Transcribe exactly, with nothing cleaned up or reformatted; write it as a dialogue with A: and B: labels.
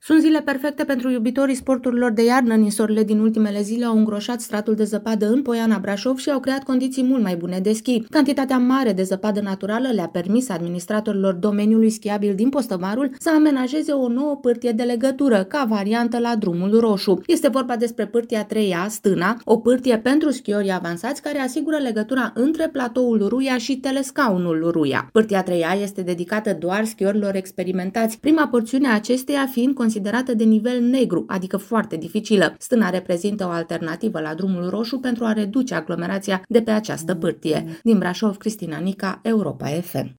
A: Sunt zile perfecte pentru iubitorii sporturilor de iarnă. Ninsorile din ultimele zile au îngroșat stratul de zăpadă în Poiana Brașov și au creat condiții mult mai bune de schi. Cantitatea mare de zăpadă naturală le-a permis administratorilor domeniului schiabil din Postămarul să amenajeze o nouă pârtie de legătură, ca variantă la drumul roșu. Este vorba despre pârtia trei A Stâna, o pârtie pentru schiorii avansați care asigură legătura între platoul Ruia și telescaunul Ruia. Pârtia trei A este dedicată doar schiorilor experimentați, prima porțiune a acesteia fiind considerată de nivel negru, adică foarte dificilă. Stâna reprezintă o alternativă la drumul roșu pentru a reduce aglomerația de pe această pârtie. Din Brașov, Cristina Nica, Europa F M.